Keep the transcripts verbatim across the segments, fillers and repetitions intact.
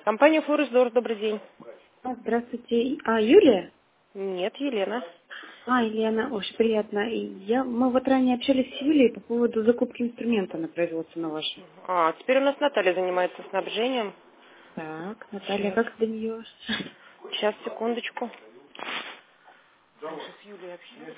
Компания Форестдор, добрый день. А, Здравствуйте. А, Юлия? Нет, Елена. А, Елена, очень приятно. И Я, мы вот ранее общались с Юлией по поводу закупки инструмента на производство на ваше. А, теперь у нас Наталья занимается снабжением. Так, Наталья, Сейчас, как до нее? сейчас, секундочку. Я же с Юлей общаюсь.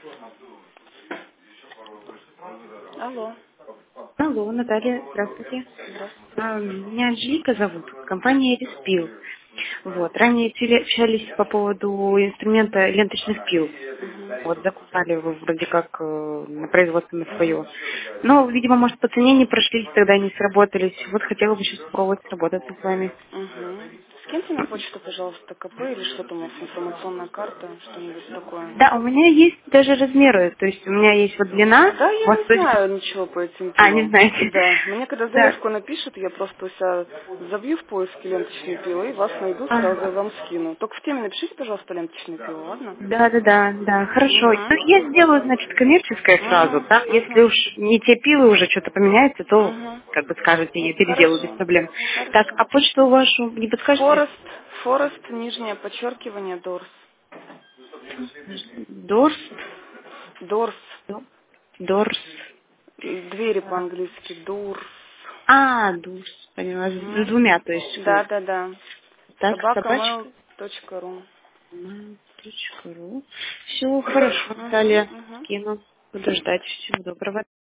Алло. Алло, Наталья, здравствуйте. Здравствуйте. А, меня Анжелика зовут, компания Респил. Вот, ранее теле- общались по поводу инструмента ленточных пил. Вот, закупали вы вроде как э, на производство на свое. Но, видимо, может, по цене не прошлись, тогда не сработались. Вот хотела бы сейчас попробовать сработаться с вами. Угу. Скиньте на почту, пожалуйста, КП или что там у вас, информационная карта, что-нибудь такое. Да, у меня есть даже размеры, то есть у меня есть вот длина, Да, у я вас не вроде как... знаю ничего по этим А, не пилам. знаете. Да, мне когда Да. заявку напишут, я просто у себя забью в поиске ленточные пилы, и вас найду, сразу Ага. вам скину. Только в теме напишите, пожалуйста, ленточные пилы, ладно? Да, да, да, да, хорошо. Ну, Угу. я сделаю, значит, коммерческое сразу. Угу. Там, если Угу. уж не те пилы уже что-то поменяется, то, Угу. как бы скажете, я переделаю без Хорошо. проблем. Так, Хорошо. а почту вашу не подскажете? Форест, Форест, нижнее подчеркивание, Дорс. Дорс? Дорс. Дорс. Двери по-английски. Дурс. А, Дурс, поняла, с Угу. двумя, то есть. Да, да, да. Так, Собака собачка. mail точка ру. Точка ру. Все хорошо, Угу, Наталья. угу. Скину. Буду ждать. Всего доброго.